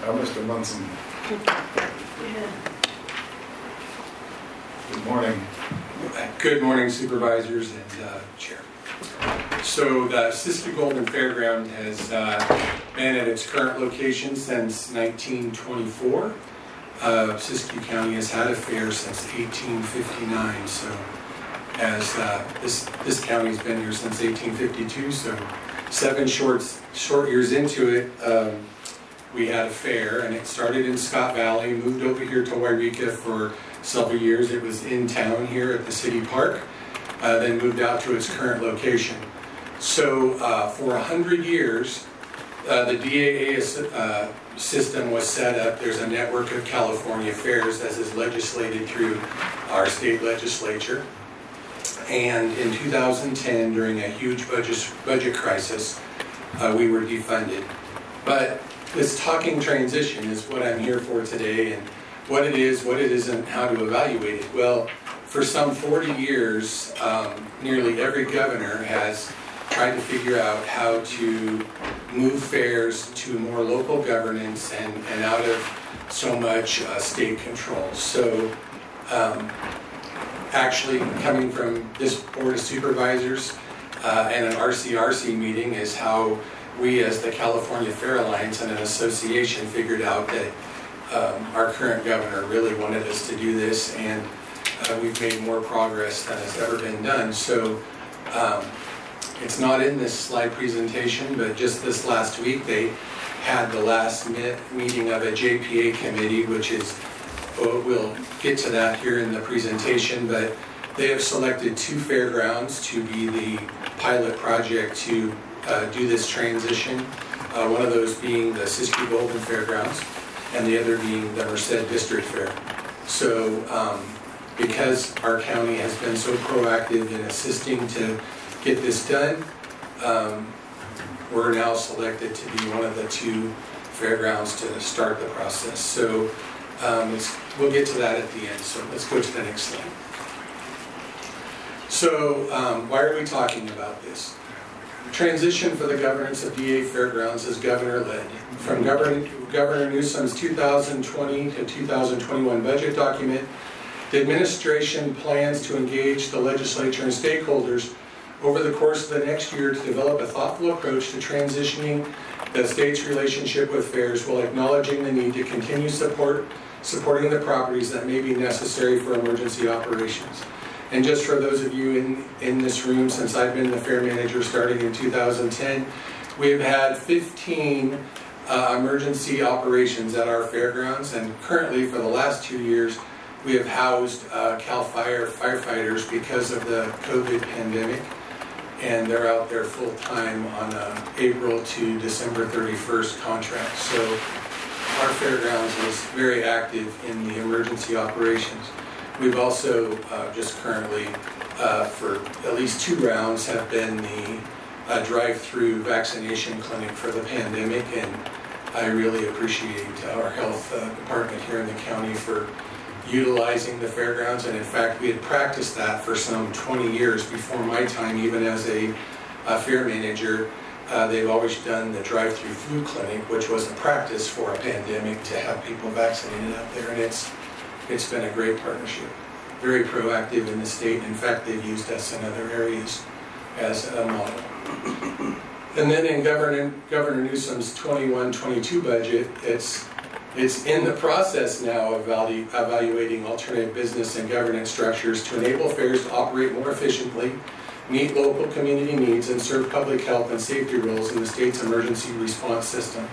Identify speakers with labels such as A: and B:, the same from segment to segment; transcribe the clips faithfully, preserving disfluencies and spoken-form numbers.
A: Uh, Mister Munson. Good morning.
B: Good morning, supervisors and uh, chair. So the Siskiyou Golden Fairground has uh, been at its current location since nineteen twenty-four. Uh, Siskiyou County has had a fair since eighteen fifty-nine. So as uh, this this county's been here since eighteen fifty-two, so seven short short years into it, um, we had a fair, and it started in Scott Valley, moved over here to Wairika for several years. It was in town here at the city park, uh, then moved out to its current location. So uh, for a hundred years, uh, the D A A uh, system was set up. There's a network of California fairs as is legislated through our state legislature. And in two thousand ten, during a huge budget, budget crisis, uh, we were defunded. But this talking transition is what I'm here for today, and what it is, what it isn't, how to evaluate it. Well, for some forty years, um, nearly every governor has tried to figure out how to move fairs to more local governance and, and out of so much uh, state control. So um, actually coming from this Board of Supervisors uh, and an R C R C meeting is how we as the California Fair Alliance and an association figured out that um, our current governor really wanted us to do this, and uh, we've made more progress than has ever been done. So um, it's not in this slide presentation, but just this last week they had the last meeting of a J P A committee, which is, we'll get to that here in the presentation, but they have selected two fairgrounds to be the pilot project to uh, do this transition. Uh, one of those being the Siskiyou Golden Fairgrounds, and the other being the Merced District Fair. So um, because our county has been so proactive in assisting to get this done, um, we're now selected to be one of the two fairgrounds to start the process. So um, it's, we'll get to that at the end, so let's go to the next slide. So um, why are we talking about this? The transition for the governance of D A Fairgrounds is governor-led. From Governor, Governor Newsom's two thousand twenty to two thousand twenty-one budget document, the administration plans to engage the legislature and stakeholders over the course of the next year to develop a thoughtful approach to transitioning the state's relationship with fairs while acknowledging the need to continue support, supporting the properties that may be necessary for emergency operations. And just for those of you in, in this room, since I've been the fair manager starting in two thousand ten, we've had fifteen uh, emergency operations at our fairgrounds, and currently for the last two years we have housed uh, CAL FIRE firefighters because of the COVID pandemic, and they're out there full time on a April to December thirty-first contract. So our fairgrounds is very active in the emergency operations. We've also uh, just currently, uh, for at least two rounds, have been the uh, drive-through vaccination clinic for the pandemic, and I really appreciate our health uh, department here in the county for utilizing the fairgrounds. And in fact, we had practiced that for some twenty years before my time, even as a, a fair manager. Uh, they've always done the drive-through flu clinic, which was a practice for a pandemic to have people vaccinated out there, and it's It's been a great partnership, very proactive in the state. In fact, they've used us in other areas as a model. And then in Governor, Governor Newsom's twenty-one twenty-two budget, it's, it's in the process now of evalu evaluating alternative business and governance structures to enable fairs to operate more efficiently, meet local community needs, and serve public health and safety roles in the state's emergency response system.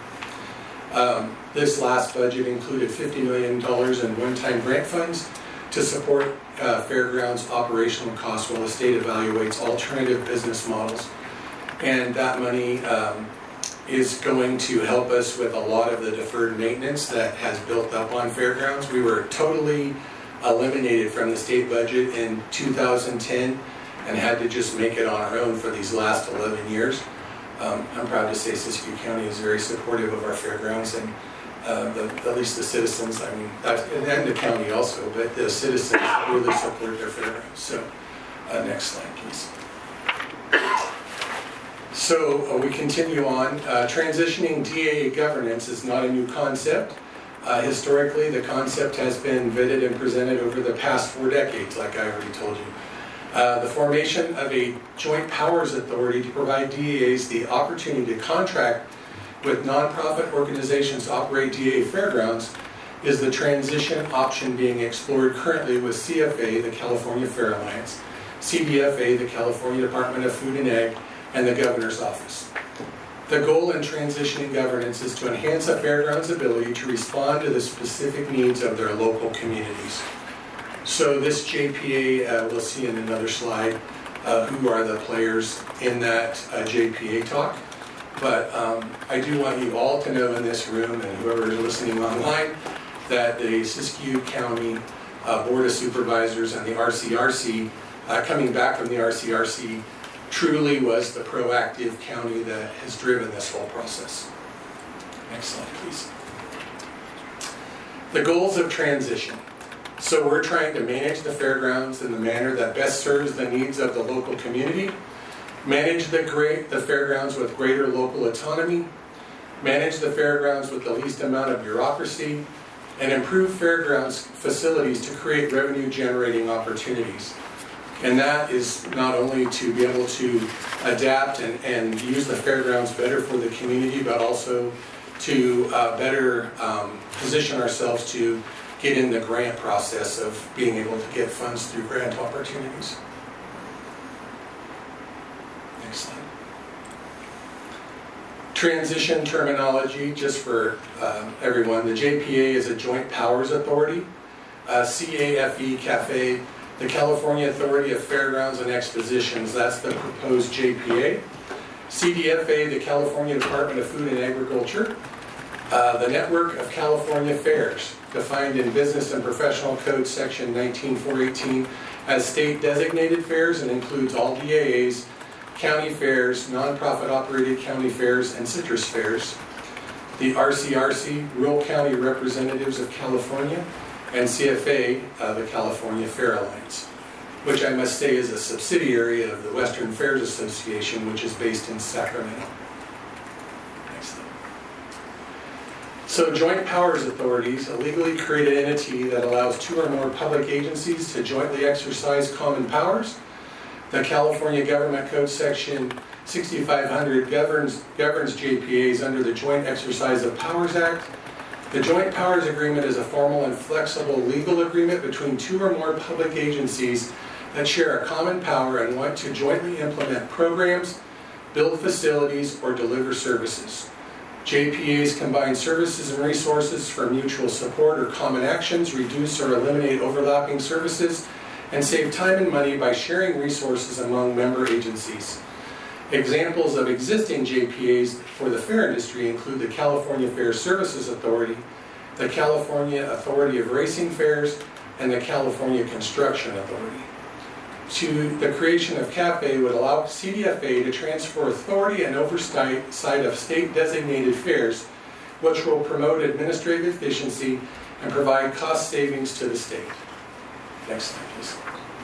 B: Um, this last budget included fifty million dollars in one-time grant funds to support uh, fairgrounds operational costs while the state evaluates alternative business models. And that money um, is going to help us with a lot of the deferred maintenance that has built up on fairgrounds. We were totally eliminated from the state budget in two thousand ten and had to just make it on our own for these last eleven years. Um, I'm proud to say Siskiyou County is very supportive of our fairgrounds, and uh, the, at least the citizens, I mean, that's, and the county also, but the citizens really support their fairgrounds. So uh, next slide, please. So uh, we continue on. Uh, transitioning D A A governance is not a new concept. Uh, historically, the concept has been vetted and presented over the past four decades, like I already told you. Uh, the formation of a joint powers authority to provide D A As the opportunity to contract with nonprofit organizations to operate D A A fairgrounds is the transition option being explored currently with C F A, the California Fair Alliance, C D F A, the California Department of Food and Ag, and the Governor's Office. The goal in transitioning governance is to enhance a fairground's ability to respond to the specific needs of their local communities. So this J P A, uh, we'll see in another slide, uh, who are the players in that uh, J P A talk. But um, I do want you all to know in this room, and whoever is listening online, that the Siskiyou County uh, Board of Supervisors and the R C R C, uh, coming back from the R C R C, truly was the proactive county that has driven this whole process. Next slide, please. The goals of transition. So we're trying to manage the fairgrounds in the manner that best serves the needs of the local community, manage the, great, the fairgrounds with greater local autonomy, manage the fairgrounds with the least amount of bureaucracy, and improve fairgrounds facilities to create revenue-generating opportunities. And that is not only to be able to adapt and, and use the fairgrounds better for the community, but also to uh, better um, position ourselves to get in the grant process of being able to get funds through grant opportunities. Next slide. Transition terminology, just for uh, everyone. The J P A is a Joint Powers Authority. Uh, C A F E, CAFE, the California Authority of Fairgrounds and Expositions, that's the proposed J P A. C D F A, the California Department of Food and Agriculture. Uh, the Network of California Fairs, defined in Business and Professional Code Section nineteen four eighteen as state designated fairs and includes all D A As, county fairs, nonprofit operated county fairs, and citrus fairs. The R C R C, Rural County Representatives of California, and C F A, uh, the California Fair Alliance, which I must say is a subsidiary of the Western Fairs Association, which is based in Sacramento. Next slide. So joint powers authorities, a legally created entity that allows two or more public agencies to jointly exercise common powers. The California Government Code Section sixty-five hundred governs, governs J P As under the Joint Exercise of Powers Act. The Joint Powers Agreement is a formal and flexible legal agreement between two or more public agencies that share a common power and want to jointly implement programs, build facilities, or deliver services. J P As combine services and resources for mutual support or common actions, reduce or eliminate overlapping services, and save time and money by sharing resources among member agencies. Examples of existing J P As for the fair industry include the California Fair Services Authority, the California Authority of Racing Fairs, and the California Construction Authority. To the creation of CAFE would allow C D F A to transfer authority and oversight of state-designated fairs, which will promote administrative efficiency and provide cost savings to the state. Next slide, please.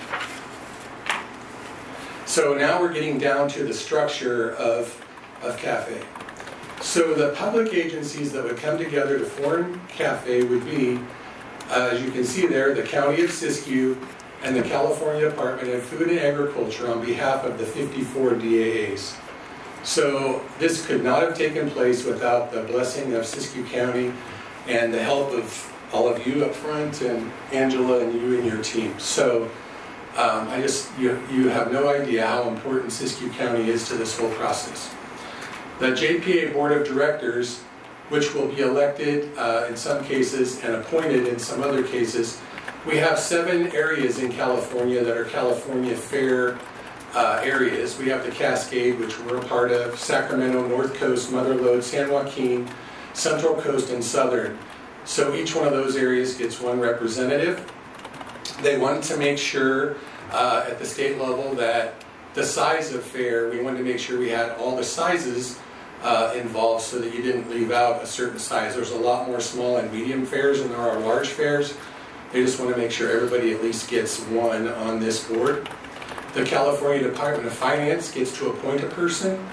B: So now we're getting down to the structure of, of CAFE. So the public agencies that would come together to form CAFE would be, uh, as you can see there, the County of Siskiyou and the California Department of Food and Agriculture on behalf of the fifty-four D A As. So this could not have taken place without the blessing of Siskiyou County and the help of all of you up front and Angela and you and your team. So um, I just, you, you have no idea how important Siskiyou County is to this whole process. The J P A Board of Directors, which will be elected uh, in some cases and appointed in some other cases, we have seven areas in California that are California Fair uh, areas. We have the Cascade, which we're a part of, Sacramento, North Coast, Mother Lode, San Joaquin, Central Coast, and Southern. So each one of those areas gets one representative. They wanted to make sure uh, at the state level that the size of fair, we wanted to make sure we had all the sizes uh, involved so that you didn't leave out a certain size. There's a lot more small and medium fairs than there are large fairs. They just want to make sure everybody at least gets one on this board. The California Department of Finance gets to appoint a person.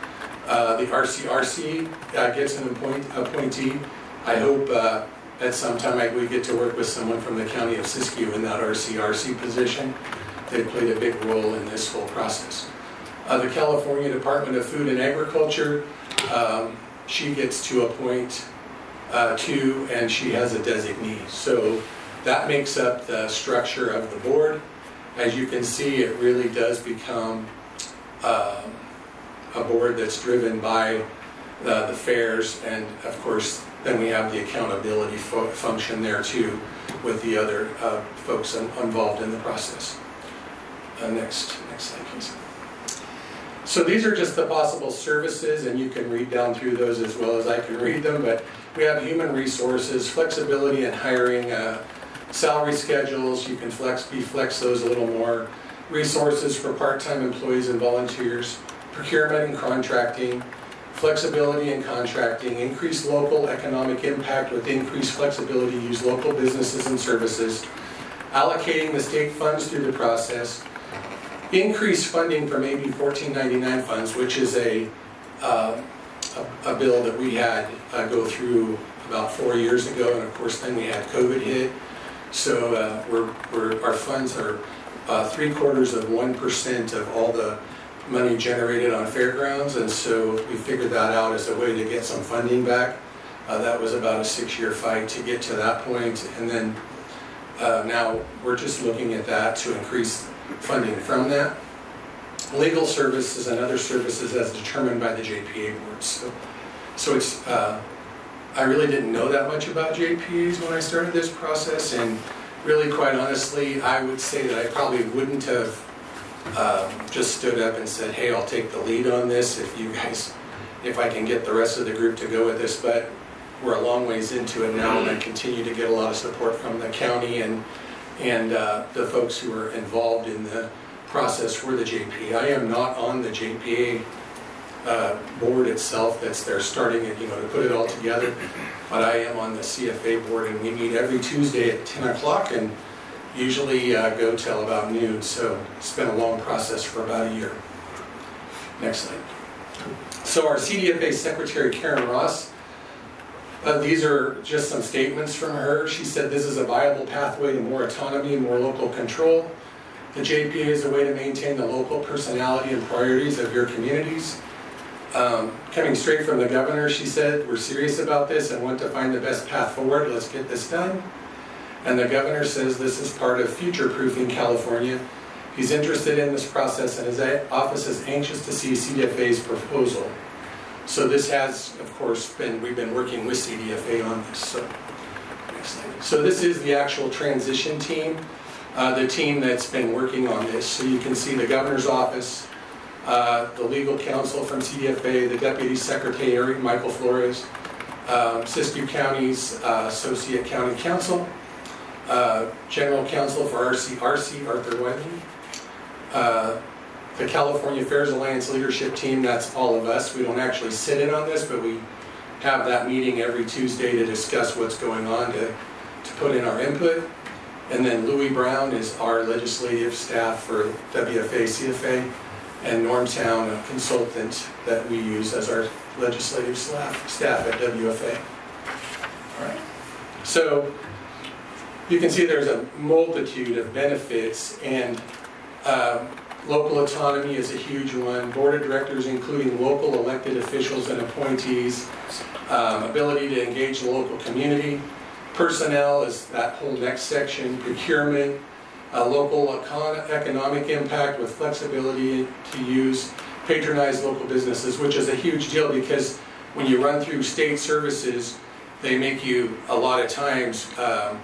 B: Uh, the R C R C uh, gets an appoint, appointee. I hope uh, at some time I, we get to work with someone from the county of Siskiyou in that R C R C position. They played a big role in this whole process. Uh, the California Department of Food and Agriculture, um, she gets to appoint uh, two, and she has a designee. So that makes up the structure of the board. As you can see, it really does become uh, a board that's driven by uh, the fairs, and of course then we have the accountability fo function there too with the other uh, folks in, involved in the process. Uh, next, next slide please. So these are just the possible services, and you can read down through those as well as I can read them, but we have human resources, flexibility in hiring, uh, salary schedules, you can flex, be flex those a little more, resources for part-time employees and volunteers, procurement and contracting, flexibility in contracting, increased local economic impact with increased flexibility to use local businesses and services, allocating the state funds through the process, increased funding from A B fourteen ninety-nine funds, which is a, uh, a, a bill that we had uh, go through about four years ago, and of course then we had COVID hit. So uh, we're, we're, our funds are uh, three quarters of one percent of all the money generated on fairgrounds, and so we figured that out as a way to get some funding back. Uh, that was about a six-year fight to get to that point, and then uh, now we're just looking at that to increase funding from that. Legal services and other services as determined by the J P A board. So, so it's uh, I really didn't know that much about J P As when I started this process, and really, quite honestly, I would say that I probably wouldn't have uh, just stood up and said, hey, I'll take the lead on this if you guys, if I can get the rest of the group to go with this, but we're a long ways into it now, and I continue to get a lot of support from the county and, and uh, the folks who are involved in the process for the J P A. I am not on the J P A Uh, board itself that's there starting it, you know, to put it all together, but I am on the C F A board, and we meet every Tuesday at ten o'clock and usually uh, go till about noon, so it's been a long process for about a year. Next slide. So our C D F A Secretary Karen Ross, uh, these are just some statements from her. She said this is a viable pathway to more autonomy and more local control. The J P A is a way to maintain the local personality and priorities of your communities. Um, coming straight from the governor, she said, we're serious about this and want to find the best path forward. Let's get this done. And the governor says this is part of future-proofing California. He's interested in this process, and his office is anxious to see C D F A's proposal. So this has, of course, been, we've been working with C D F A on this. So, next slide. So this is the actual transition team, uh, the team that's been working on this. So you can see the governor's office, Uh, the legal counsel from C D F A, the Deputy Secretary, Michael Flores, um, Siskiyou County's uh, Associate County Counsel, uh, General Counsel for R C R C, Arthur Wiley, uh, the California Fairs Alliance Leadership Team, that's all of us. We don't actually sit in on this, but we have that meeting every Tuesday to discuss what's going on, to, to put in our input. And then Louis Brown is our legislative staff for W F A, C F A. And Normtown, a consultant that we use as our legislative staff, staff at W F A. All right. So you can see there's a multitude of benefits, and um, local autonomy is a huge one. Board of directors, including local elected officials and appointees, um, ability to engage the local community. Personnel is that whole next section. Procurement. Uh, local econ economic impact with flexibility to use, patronize local businesses, which is a huge deal because when you run through state services, they make you, a lot of times, um,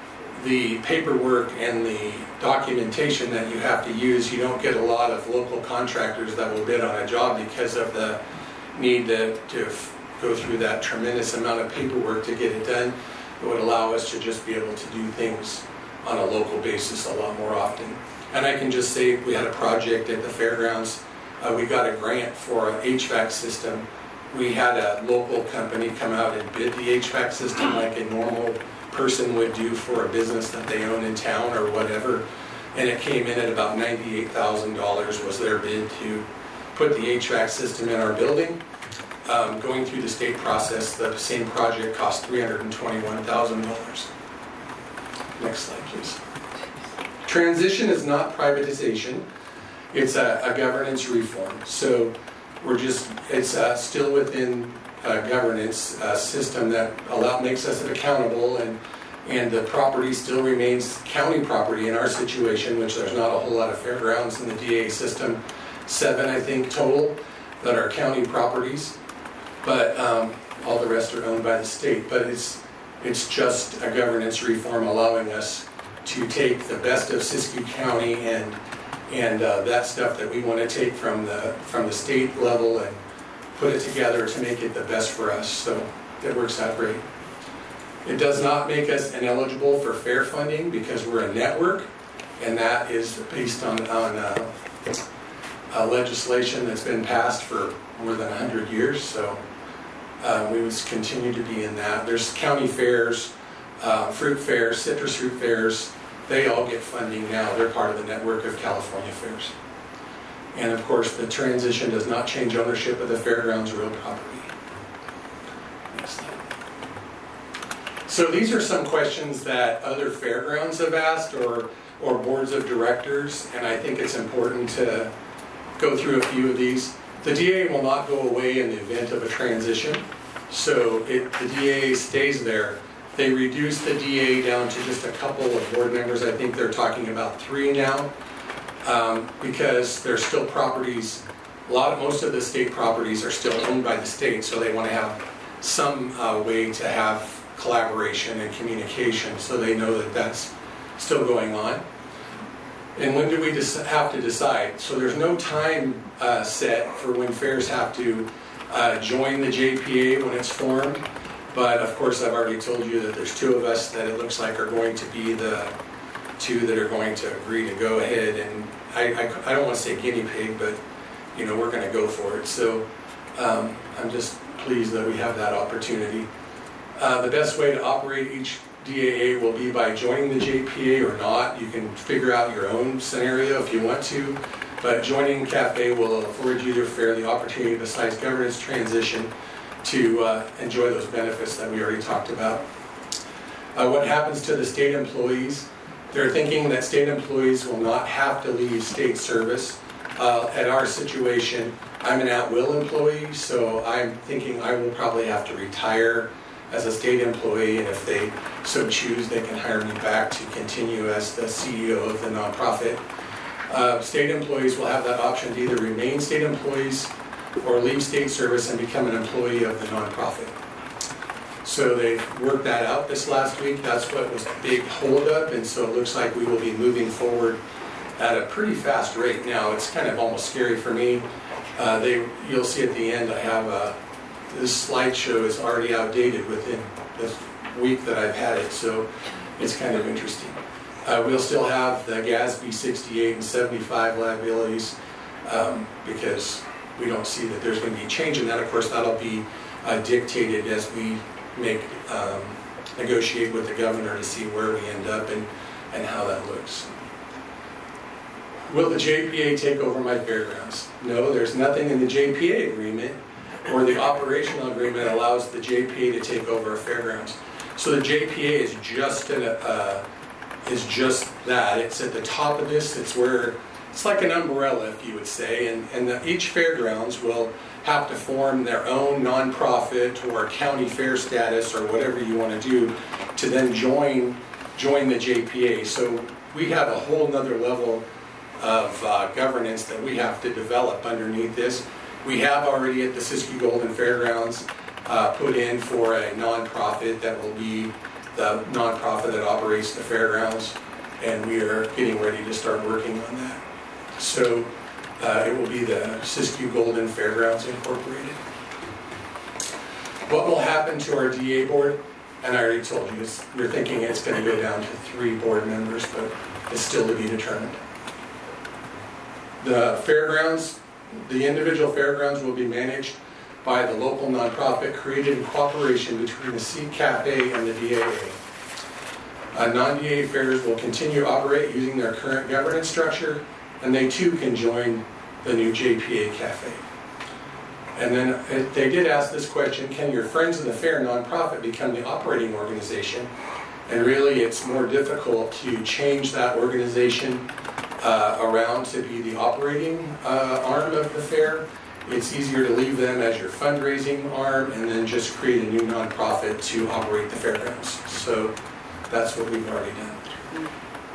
B: the paperwork and the documentation that you have to use, you don't get a lot of local contractors that will bid on a job because of the need to, to go through that tremendous amount of paperwork to get it done. It would allow us to just be able to do things on a local basis a lot more often. And I can just say we had a project at the fairgrounds. Uh, we got a grant for an H V A C system. We had a local company come out and bid the H V A C system like a normal person would do for a business that they own in town or whatever. And it came in at about ninety-eight thousand dollars was their bid to, put the H V A C system in our building. Um, going through the state process, the same project cost three hundred twenty-one thousand dollars. Next slide, please. Transition is not privatization. It's a, a governance reform. So we're just, it's uh, still within a governance uh, system that allow, makes us accountable, and, and the property still remains county property in our situation, which there's not a whole lot of fairgrounds in the D A system. Seven, I think, total that are county properties. But um, all the rest are owned by the state. But it's it's just a governance reform allowing us to take the best of Siskiyou County and and uh, that stuff that we want to take from the from the state level and put it together to make it the best for us. So it works out great. It does not make us ineligible for fair funding because we're a network, and that is based on on uh, uh, legislation that's been passed for more than one hundred years. So. Uh, we would continue to be in that. There's county fairs, uh, fruit fairs, citrus fruit fairs. They all get funding now. They're part of the network of California fairs. And of course, the transition does not change ownership of the fairgrounds real property. Next slide. So these are some questions that other fairgrounds have asked, or, or boards of directors, and I think it's important to go through a few of these. The D A will not go away in the event of a transition, so it, the D A stays there. They reduced the D A down to just a couple of board members. I think they're talking about three now, um, because there's still properties. A lot of most of the state properties are still owned by the state, so they want to have some uh, way to have collaboration and communication, so they know that that's still going on. And when do we have to decide? So there's no time uh, set for when fairs have to uh, join the J P A when it's formed. But of course, I've already told you that there's two of us that it looks like are going to be the two that are going to agree to go ahead. And I, I, I don't want to say guinea pig, but you know, we're going to go for it. So um, I'm just pleased that we have that opportunity. Uh, the best way to operate each D A A will be by joining the J P A or not. You can figure out your own scenario if you want to, but joining C A F E will afford you the fair the opportunity, besides governance transition, to uh, enjoy those benefits that we already talked about. Uh, what happens to the state employees? They're thinking that state employees will not have to leave state service. Uh, at our situation, I'm an at-will employee, so I'm thinking I will probably have to retire as a state employee, and if they so choose, they can hire me back to continue as the C E O of the nonprofit. Uh, state employees will have that option to either remain state employees or leave state service and become an employee of the nonprofit. So they worked that out this last week. That's what was the big holdup, and so it looks like we will be moving forward at a pretty fast rate now. It's kind of almost scary for me. Uh, they, you'll see at the end I have a this slideshow is already outdated within this week that I've had it, so it's kind of interesting. Uh, we'll still have the G A S B sixty-eight and seventy-five liabilities um, because we don't see that there's going to be a change in that. Of course, that'll be uh, dictated as we make um, negotiate with the governor to see where we end up and, and how that looks. Will the J P A take over my fairgrounds? No, there's nothing in the J P A agreement or the operational agreement allows the J P A to take over a fairgrounds. So the J P A is just an, uh, is just that. It's at the top of this. It's where it's like an umbrella, if you would say, and and the, each fairgrounds will have to form their own nonprofit or county fair status or whatever you want to do to then join join the J P A. So we have a whole nother level of uh, governance that we have to develop underneath this. We have already at the Siskiyou Golden Fairgrounds uh, put in for a nonprofit that will be the nonprofit that operates the fairgrounds, and we are getting ready to start working on that. So uh, it will be the Siskiyou Golden Fairgrounds Incorporated. What will happen to our D A board? And I already told you, it's, we're thinking it's going to go down to three board members, but it's still to be determined. The fairgrounds, the individual fairgrounds will be managed by the local nonprofit created in cooperation between the C C A F E and the D A A. Uh, non-D A A fairs will continue to operate using their current governance structure, and they too can join the new J P A Cafe. And then uh, they did ask this question, can your Friends of the Fair nonprofit become the operating organization? And really it's more difficult to change that organization uh, around to be the operating uh, arm of the fair. It's easier to leave them as your fundraising arm and then just create a new nonprofit to operate the fairgrounds. So that's what we've already done.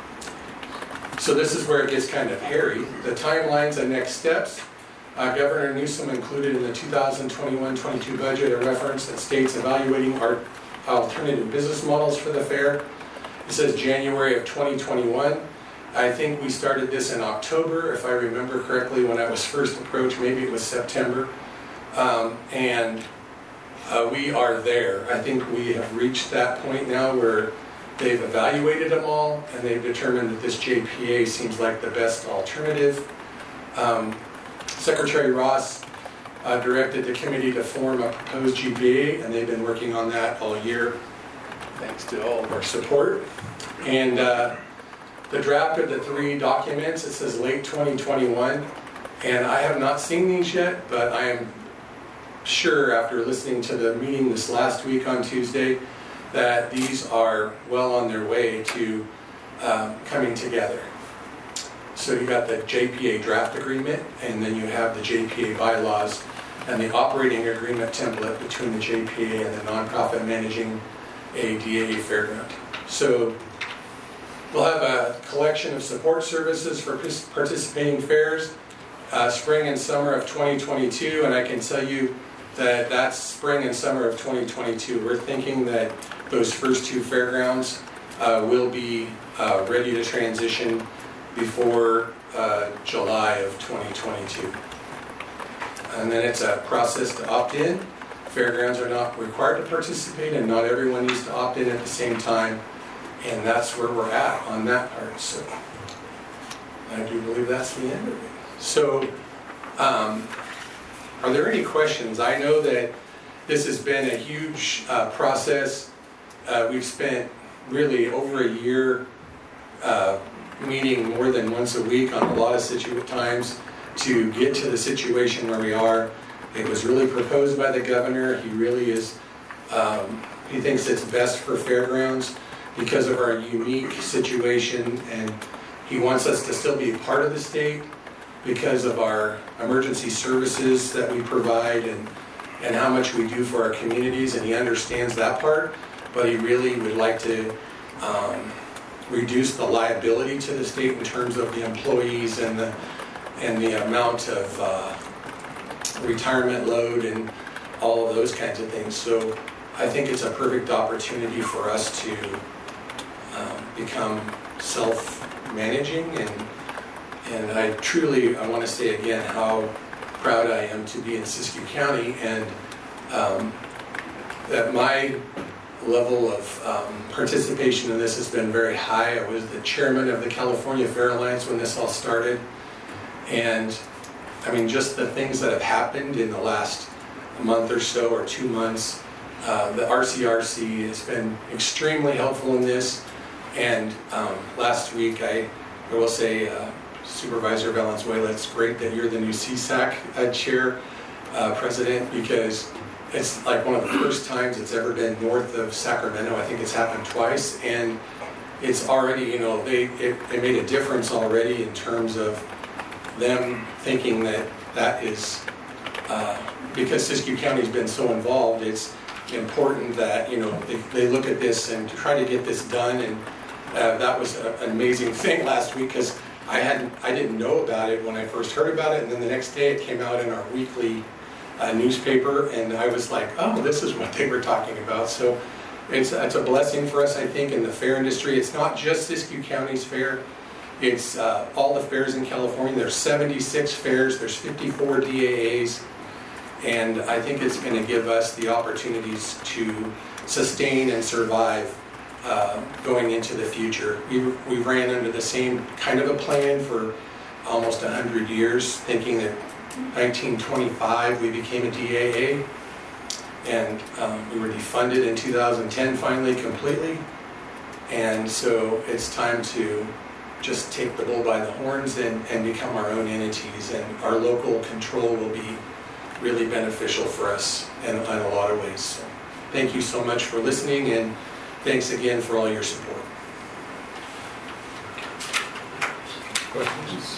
B: So this is where it gets kind of hairy. The timelines and next steps. Uh, Governor Newsom included in the two thousand twenty-one twenty-two budget a reference that states evaluating our alternative business models for the fair. It says January of twenty twenty-one. I think we started this in October, if I remember correctly, when I was first approached. Maybe it was September. Um, and uh, we are there. I think we have reached that point now where they've evaluated them all and they've determined that this J P A seems like the best alternative. Um, Secretary Ross uh, directed the committee to form a proposed G P A, and they've been working on that all year, thanks to all of our support. And uh, the draft of the three documents, it says late twenty twenty-one, and I have not seen these yet, but I am sure after listening to the meeting this last week on Tuesday that these are well on their way to um, coming together. So you got the J P A draft agreement, and then you have the J P A bylaws and the operating agreement template between the J P A and the nonprofit managing a D A A fairground. So we'll have a collection of support services for participating fairs, uh, spring and summer of twenty twenty-two, and I can tell you that that's spring and summer of twenty twenty-two. We're thinking that those first two fairgrounds uh, will be uh, ready to transition before uh, July of twenty twenty-two. And then it's a process to opt in. Fairgrounds are not required to participate, and not everyone needs to opt in at the same time. And that's where we're at on that part. So I do believe that's the end of it. So um, are there any questions? I know that this has been a huge uh, process. Uh, we've spent really over a year uh, meeting more than once a week on a lot of situ times to get to the situation where we are. It was really proposed by the governor. He really is, um, he thinks it's best for fairgrounds because of our unique situation, and he wants us to still be a part of the state because of our emergency services that we provide and, and how much we do for our communities, and he understands that part, but he really would like to um, reduce the liability to the state in terms of the employees and the and the amount of uh, retirement load and all of those kinds of things. So I think it's a perfect opportunity for us to um, become self-managing, and and I truly, I want to say again how proud I am to be in Siskiyou County, and um, that my level of um, participation in this has been very high. I was the chairman of the California Fair Alliance when this all started, and I mean just the things that have happened in the last month or so or two months. Uh, the R C R C has been extremely helpful in this, and um, last week I, I will say uh, Supervisor Valenzuela, it's great that you're the new C SAC uh, chair uh, president, because it's like one of the first times it's ever been north of Sacramento. I think it's happened twice, and it's already, you know, they it, it made a difference already in terms of them thinking that that is, uh, because Siskiyou County's been so involved, it's important that, you know, they, they look at this and try to get this done. And uh, that was a, an amazing thing last week, because I hadn't, I didn't know about it when I first heard about it, and then the next day it came out in our weekly uh, newspaper, and I was like, oh, this is what they were talking about. So it's, it's a blessing for us, I think, in the fair industry. It's not just Siskiyou County's fair. It's uh, all the fairs in California. There's seventy-six fairs, there's fifty-four D A As, and I think it's going to give us the opportunities to sustain and survive uh, going into the future. We, we ran under the same kind of a plan for almost one hundred years, thinking that nineteen twenty-five we became a D A A, and um, we were defunded in two thousand ten finally completely, and so it's time to just take the bull by the horns and, and become our own entities, and our local control will be really beneficial for us in, in a lot of ways. So thank you so much for listening, and thanks again for all your support.
A: Questions?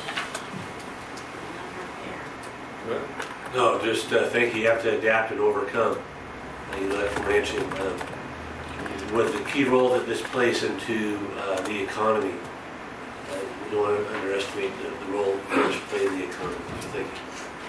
C: No, just uh, think you have to adapt and overcome. Uh, you know that from ranching. Um, with the key role that this plays into uh, the economy, uh, we don't want to underestimate the, the role that this plays in the economy. So thank you.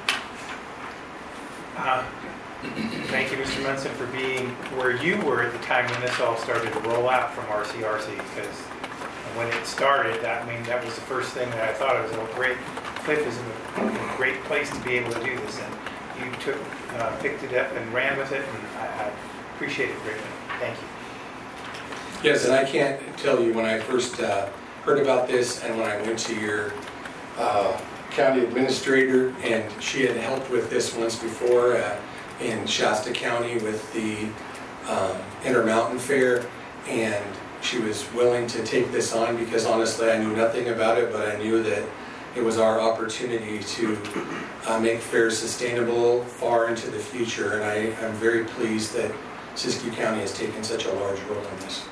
D: Uh, thank you, Mister Munson, for being where you were at the time when this all started to roll out from R C R C, because when it started, that, I mean, that was the first thing that I thought. It was a great, Cliff is a, a great place to be able to do this, and you took, uh, picked it up and ran with it, and I, I appreciate it greatly. Thank you.
B: Yes, and I can't tell you, when I first uh, heard about this, and when I went to your uh, county administrator, and she had helped with this once before uh, in Shasta County with the um, Intermountain Fair, and she was willing to take this on because honestly I knew nothing about it, but I knew that it was our opportunity to uh, make fairs sustainable far into the future, and I am very pleased that Siskiyou County has taken such a large role in this.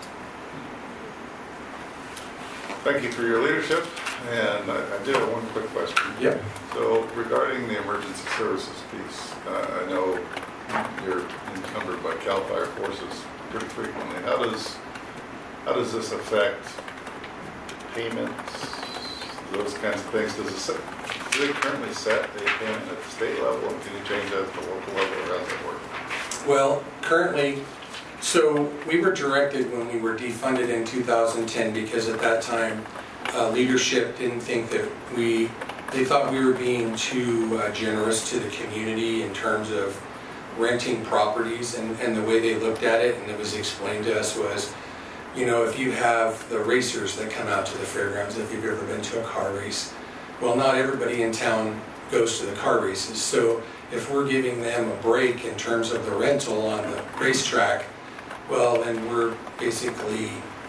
A: Thank you for your leadership, and I, I did have one quick question.
B: Yep.
A: So regarding the emergency services piece, uh, I know you're encumbered by CAL FIRE forces pretty frequently. How does how does this affect payments, those kinds of things? Does it set, do they currently set a payment at the state level, and can you change that at the local level, or how does that work?
B: Well, currently, so we were directed when we were defunded in two thousand ten, because at that time uh, leadership didn't think that we, they thought we were being too uh, generous to the community in terms of renting properties, and, and the way they looked at it, and it was explained to us was, you know, if you have the racers that come out to the fairgrounds, if you've ever been to a car race, well, not everybody in town goes to the car races. So if we're giving them a break in terms of the rental on the racetrack, well, then we're basically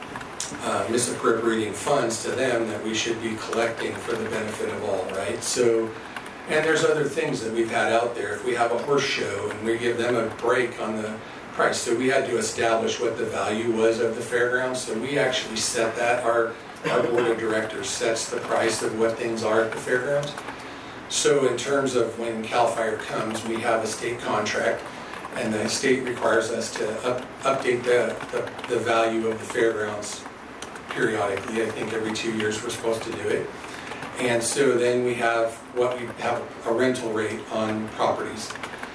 B: uh, misappropriating funds to them that we should be collecting for the benefit of all, right? So, and there's other things that we've had out there. If we have a horse show and we give them a break on the price, so we had to establish what the value was of the fairgrounds. So we actually set that. Our, our board of directors sets the price of what things are at the fairgrounds. So in terms of when CAL FIRE comes, we have a state contract, and the state requires us to up, update the, the, the value of the fairgrounds periodically. I think every two years we're supposed to do it. And so then we have what we have a rental rate on properties.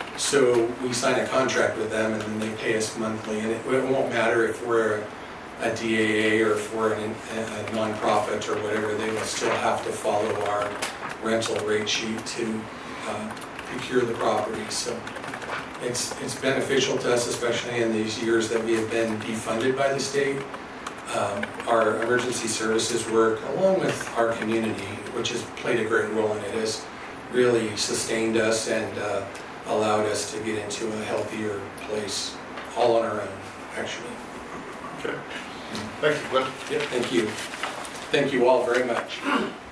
B: So we sign a contract with them, and then they pay us monthly. And it, it won't matter if we're a, a D A A or if we're an, a nonprofit or whatever, they will still have to follow our rental rate sheet to uh, procure the property. So it's it's beneficial to us, especially in these years that we have been defunded by the state. Um, our emergency services work, along with our community, which has played a great role in it, has really sustained us and uh, allowed us to get into a healthier place, all on our own, actually.
A: Okay. Thank you, Cliff.
B: Yep, thank you. Thank you all very much.